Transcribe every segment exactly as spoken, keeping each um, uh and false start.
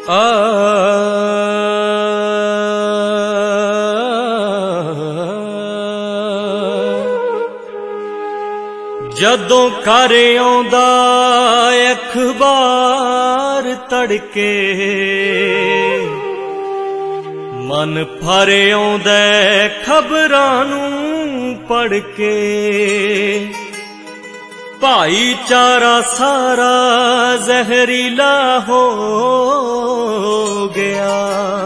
आ जदों घर आउंदा अखबार तड़के मन भर आउंदा खबरां नूं पढ़ के। भाईचारा सारा जहरीला हो गया,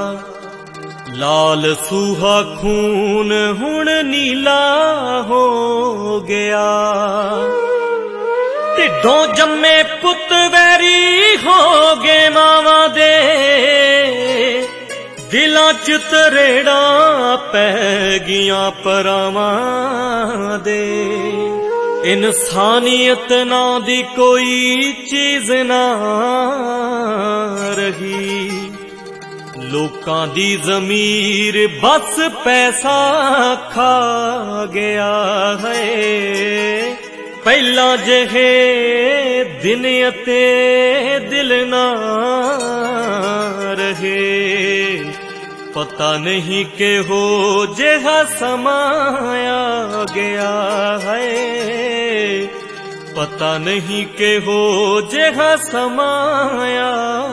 लाल सूहा खून हुण नीला हो गया। ढिड्डों जम्मे पुत वैरी हो गए मावां दे, दिलां च तरेड़ा पै गियां परावां दे। इंसानियत ना दी कोई चीज ना रही, लोकां दी ज़मीर बस पैसा खा गया है। पहला जहे दिन अते दिल ना रहे, पता नहीं के हो जेहा समाया गया है। पता नहीं के हो जेहा समाया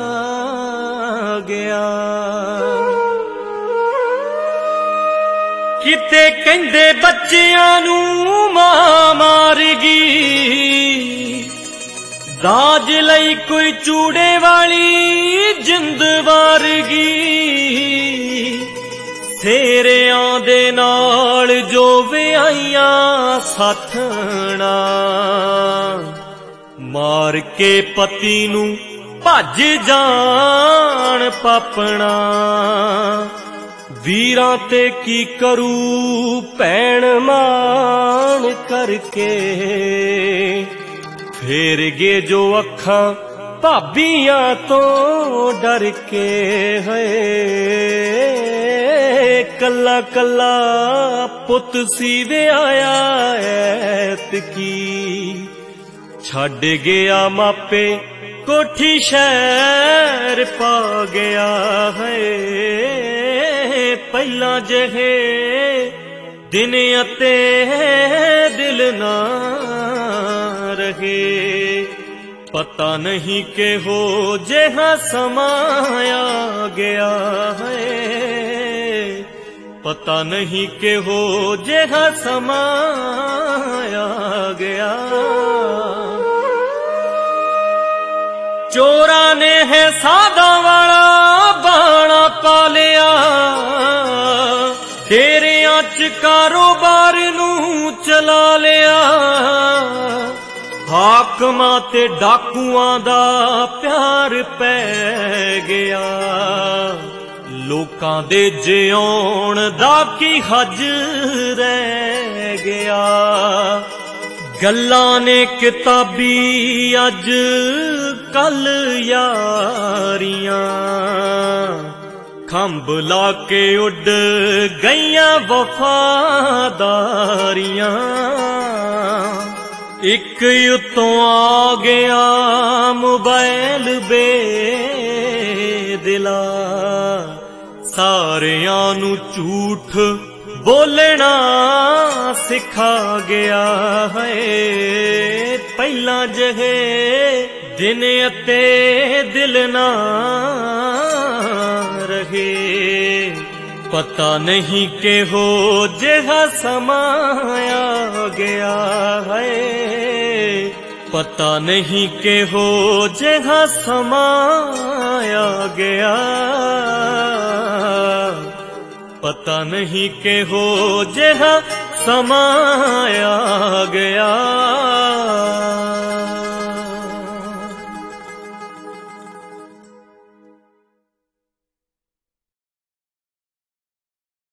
गया। किते कहंदे बच्चियां नूं मां मारगी, दाज लई कोई चूड़े वाली जिंद वारगी। सेरियां दे नाल जो विआहियां साथणा, मार के पति नूं भज जान पापना। वीरां ते की करू भैण मान करके, फेर गे जो अखां भाबियां तो डर के है। कला कला पुत सी विआया ऐतकी, छड्ड गया मापे कोठी शहर पा गया है। पहला जहे दिन अते दिल ना रहे, पता नहीं के हो जेहा समाया गया है। पता नहीं के हो जेहा समाया गया। चोरा ने है सादा वाला बाणा पा लिया, डेरियां च कारोबार नूं चला लिया। हाकमां ते डाकुआं दा प्यार पै गया, लोकां दे जिउण दा की हज रह गया। गल्लां ने किताबी अज कल यारियां, खंभ ला के उड गईयां वफादारियां। एक उत्तों आ गया मोबाइल बेदिला, सारियां नू झूठ बोलना सिखा गया है। पहला जहे दिन अते दिल ना रहे, पता नहीं के हो जेहा समाया गया है। पता नहीं के हो जेहा समाया गया। पता नहीं के हो जेहा समाया गया।